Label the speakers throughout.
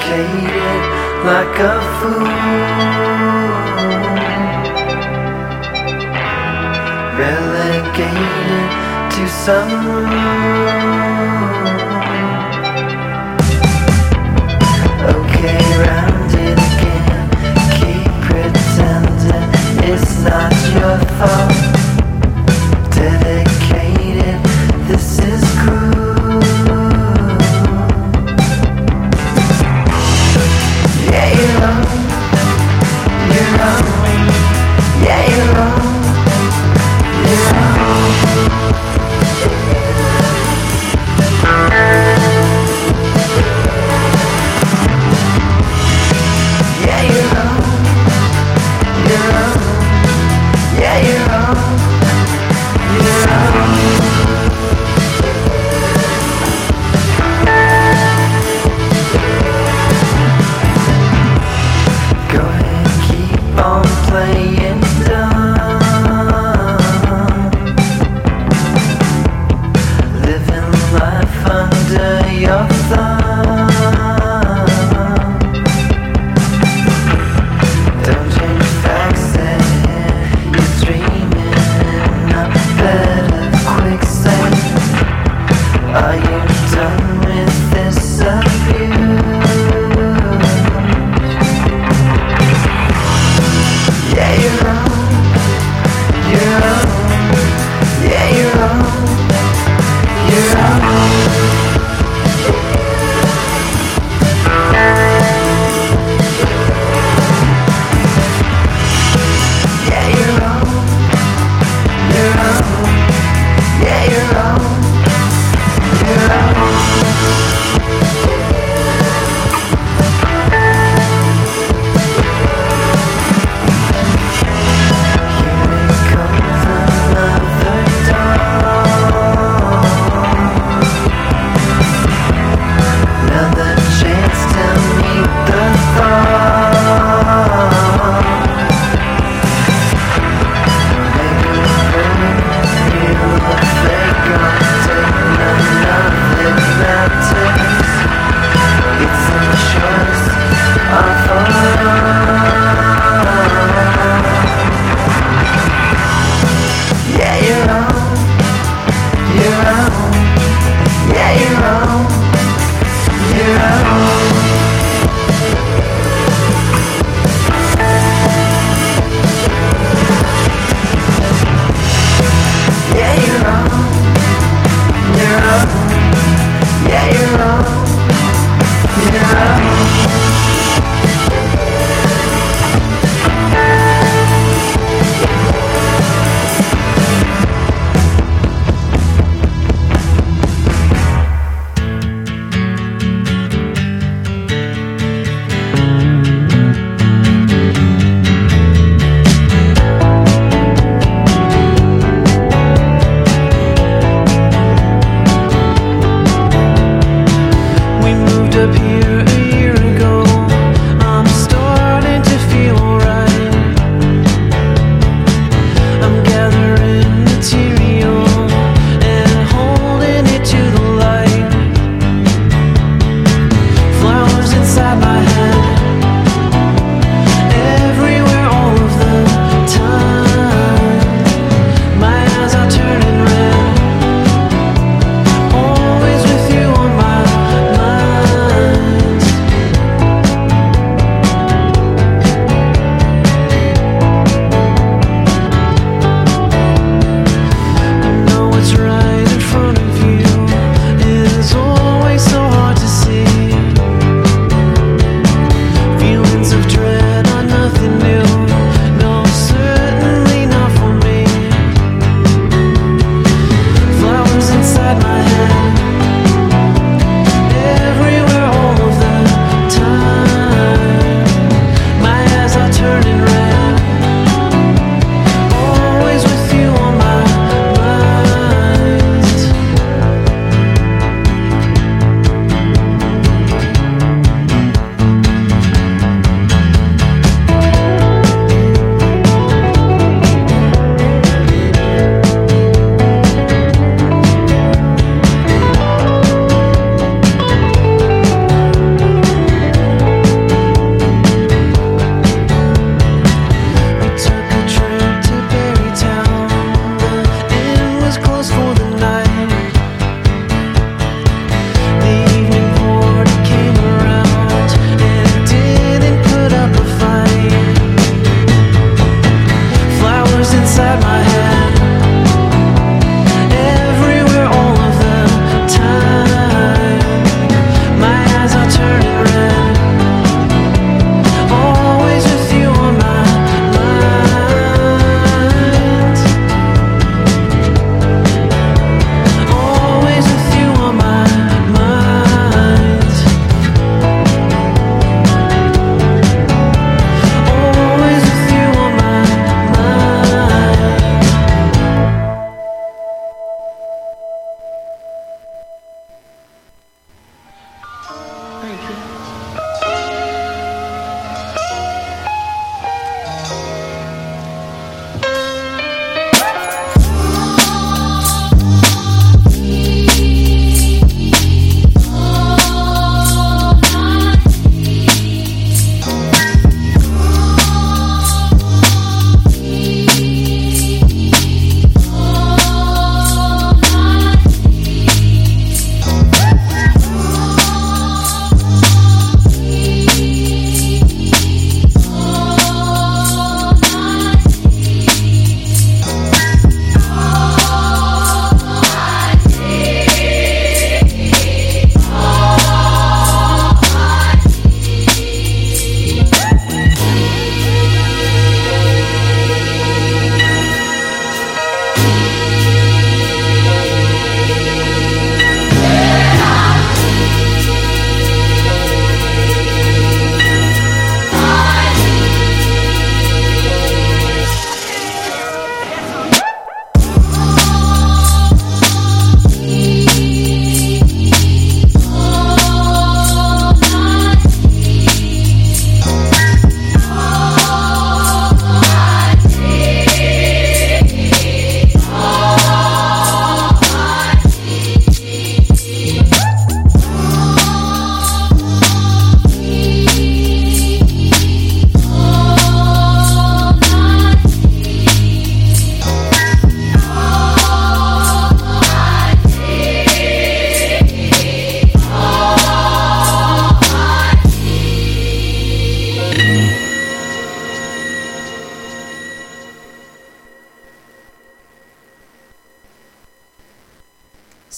Speaker 1: Dedicated like a fool, relegated to some room. Okay, round it again. Keep pretending it's not your fault. Dedicated, this is cruel. Yeah, you're wrong. You're wrong. Yeah, you're wrong. You're wrong.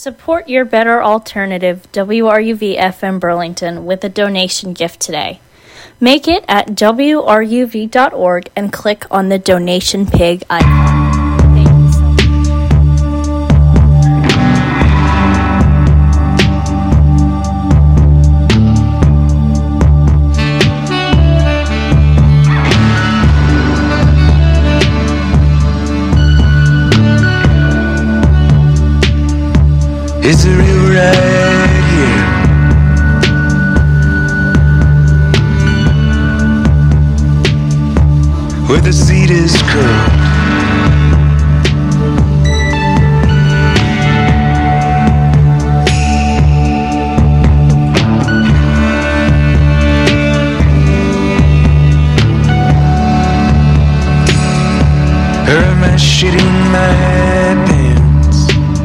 Speaker 2: Support your better alternative, WRUV FM Burlington, with a donation gift today. Make it at wruv.org and click on the donation pig icon. Thank you so much.
Speaker 3: It's a real right here. Where the seat is curled. Or am I shitting my pants?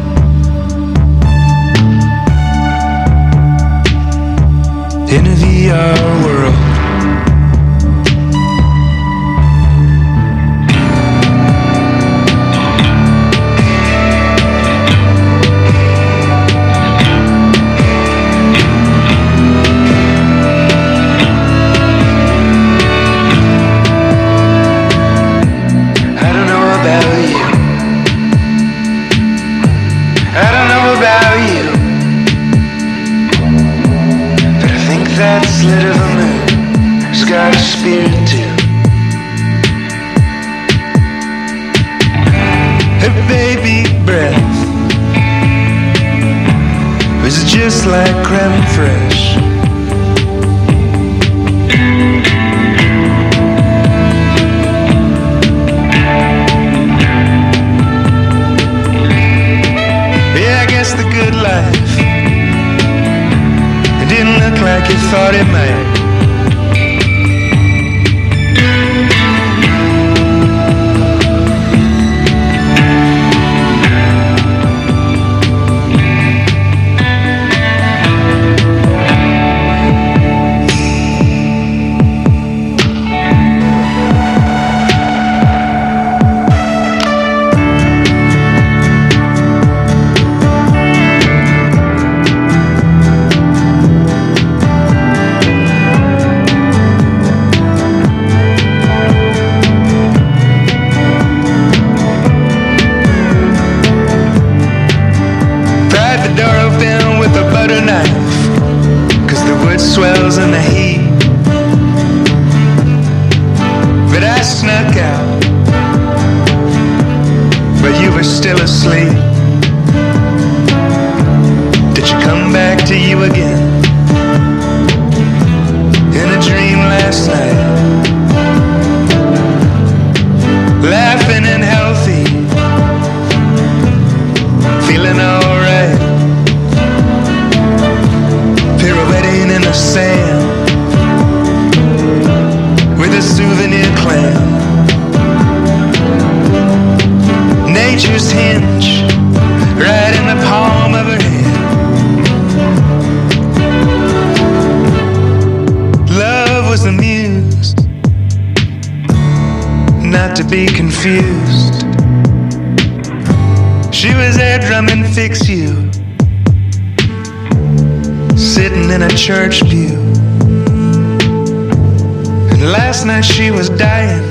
Speaker 3: In a VR world. I don't know about you. I don't know about you. But I think that slit of a moon has got a spirit too. Her baby breath was just like creme fraiche. Yeah, I guess the good life, it didn't look like you thought it might. Pried the door open with a butter knife, 'cause the wood swells in the heat. But I snuck out, but you were still asleep. Did she come back to you again? In a dream last night, laughing and healthy, feeling alright, pirouetting in the sand with a souvenir clam. Nature's hinge right in the palm of her hand. Love was the muse, not to be confused. She was there drumming Fix You, sitting in a church pew. And last night she was dying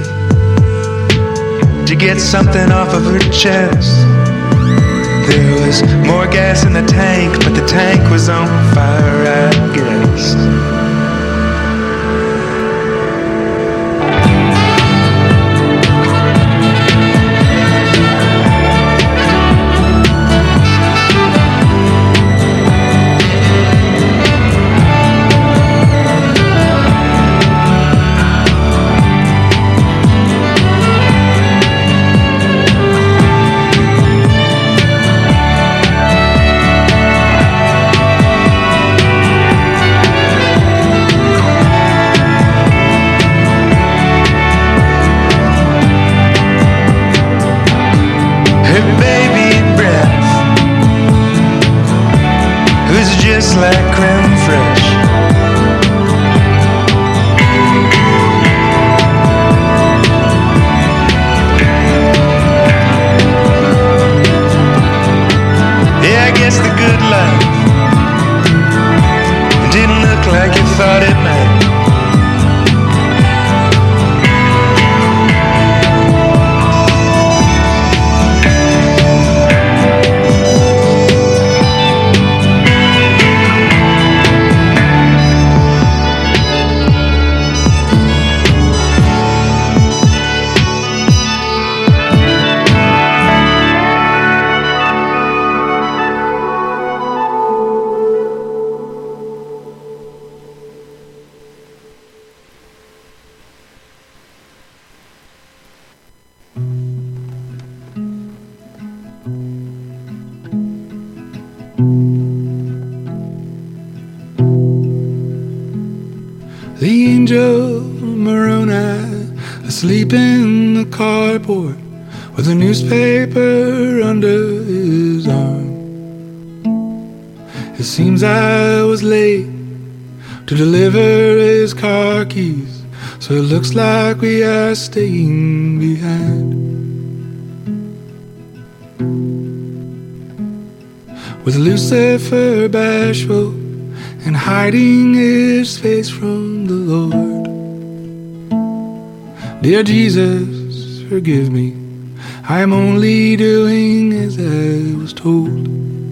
Speaker 3: to get something off of her chest. There was more gas in the tank, but the tank was on fire, I guess. The angel Moroni, asleep in the carport with a newspaper under his arm. It seems I was late to deliver his car keys, so it looks like we are staying behind. With Lucifer bashful and hiding his face from the Lord. Dear Jesus, forgive me, I am only doing as I was told.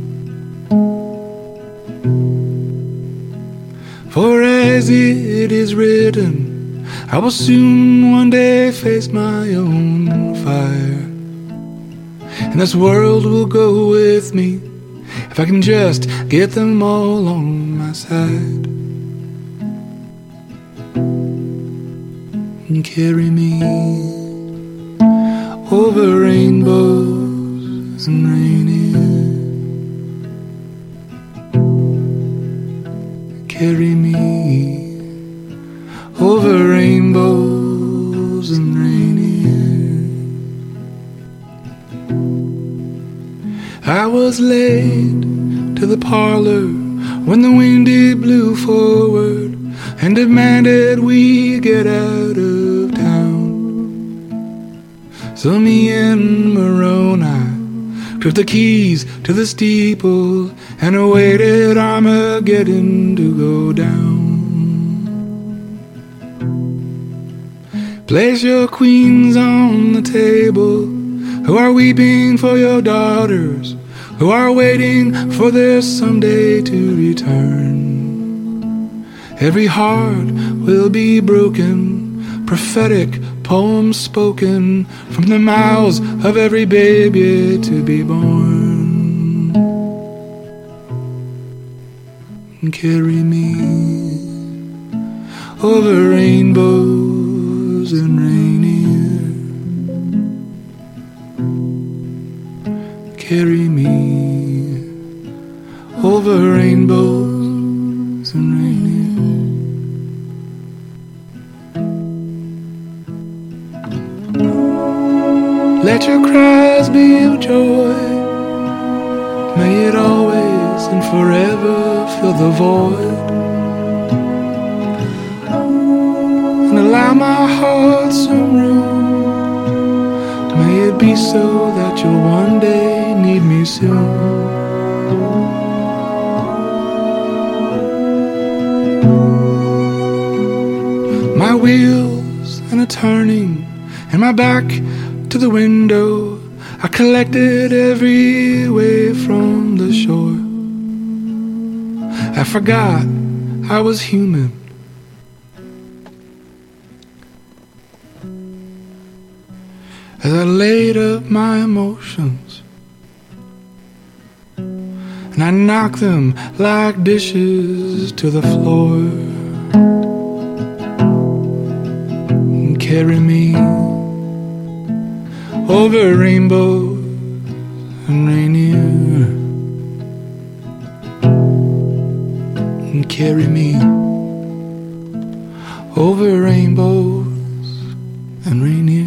Speaker 3: For as it is written, I will soon one day face my own fire, and this world will go with me if I can just get them all on my side. And carry me over rainbows and rainier. Carry me over rainbows and rainier. I was late to the parlor when the wind it blew forward and demanded we get out of town. So me and Moroni took the keys to the steeple and awaited Armageddon to go down. Place your queens on the table who are weeping for your daughters, who are waiting for their someday to return. Every heart will be broken, prophetic poems spoken from the mouths of every baby to be born. And carry me over rainbows and rainier. Carry me over rainbows and rainier. Let your cries be of joy. May it always and forever fill the void. And allow my heart some room. May it be so that you'll one day need me soon. My wheels and a turning and my back to the window, I collected every wave from the shore. I forgot I was human. As I laid up my emotions and I knocked them like dishes to the floor. And carry me over rainbows and rainier. And carry me over rainbows and rainier.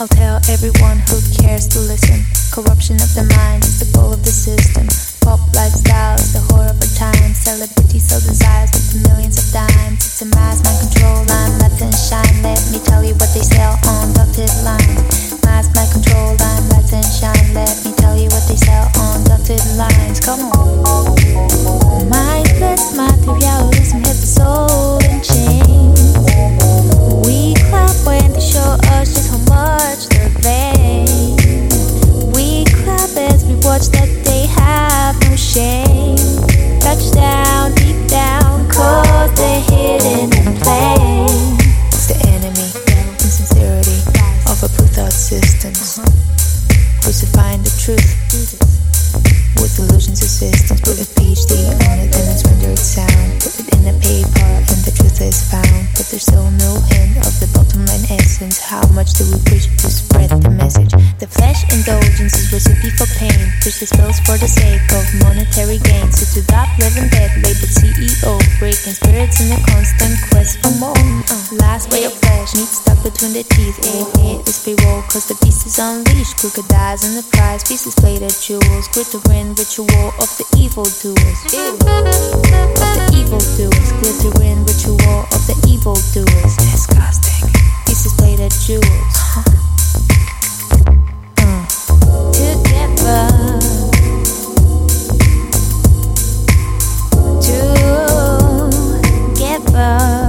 Speaker 4: I'll tell everyone who cares to listen. Corruption of the mind is the goal of the system. Pop lifestyle is the whore of our time. Celebrities sell desires with millions of dimes. It's a mass mind control, I'm let them shine. Let me tell you what they sell on dotted lines. Mass mind control, I'm let them shine. Let me tell you what they sell on dotted lines. Come on. Mindless materialism hit the soul in chains. We clap when they show us just how much they're vain. We clap as we watch that they have no shame. Touchdown, deep down, cause they're hidden in plain. It's the enemy, insincerity of our thought systems. Crucifying the truth with illusions of systems. Put a PhD on it and then render it sound. Put it in a paper and the truth is found. But there's still no hint of the bottom line essence. How much do we preach to spread the message? The flesh indulgence is recipe for pain. Push the spells for the sake of monetary gain. So to that living dead labeled CEO, breaking spirits in a constant quest for more. Last ray of flesh meat stuck between the teeth. It's pre-roll cause the beast is unleashed. Crocodiles in the prize, pieces plated jewels. Glittering ritual of the evil doers. Of the evil doers. Glittering ritual of the evil doers. Disgusting. Pieces plated jewels. Together. Together.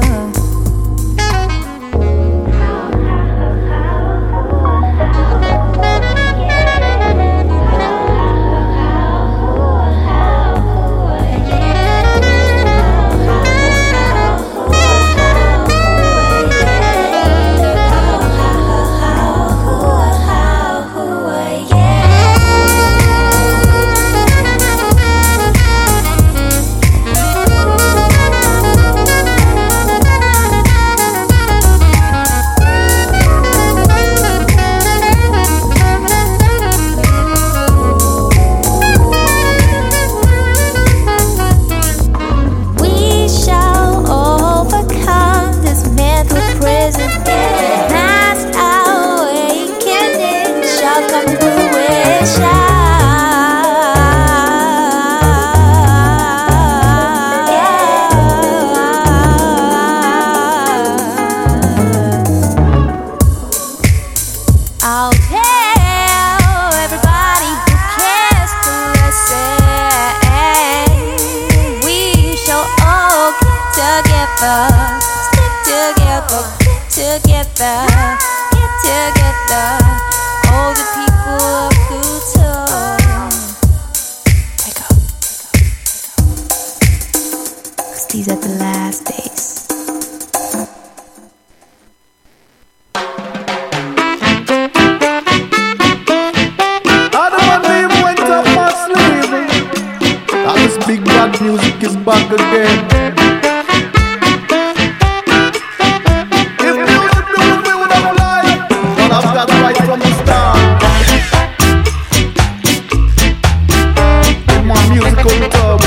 Speaker 4: These are the last days.
Speaker 5: I don't even went up my sleeve. All this big bad music is back again. If music knew we would have lied, but I've got right from the start. In my musical turbo.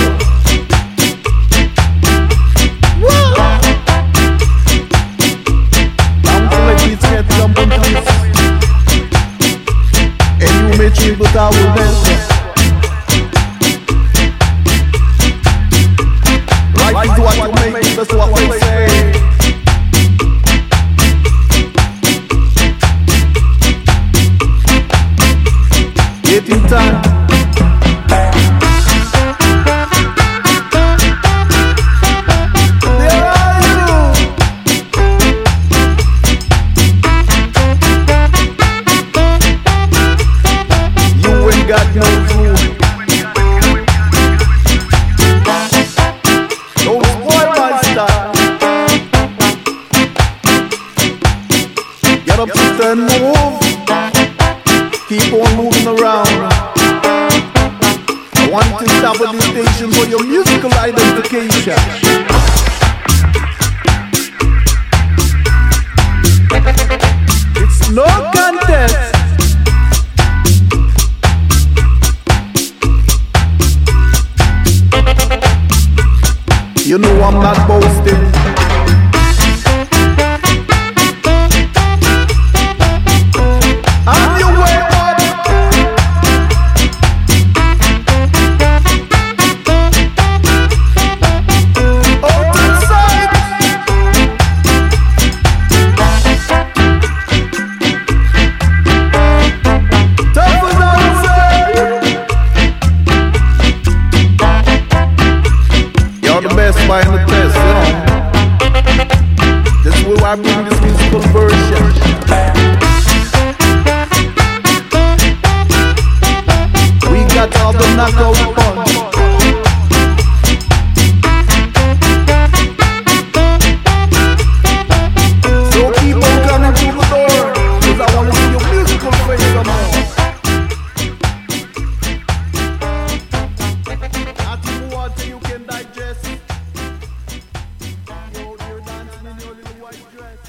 Speaker 5: But I will dance. Right is what you make, that's what we say. Get in time. Got no food. Don't spoil my style. Get up, sister, and move. Keep on moving around. I want to establish the station for your musical identification. It's no contest. You know I'm not boasting. musical version. We got all the knockout punch. So keep on coming to the door, 'cause I wanna see your musical face some more. After you want to, you can digest. You're dancing in your little white dress.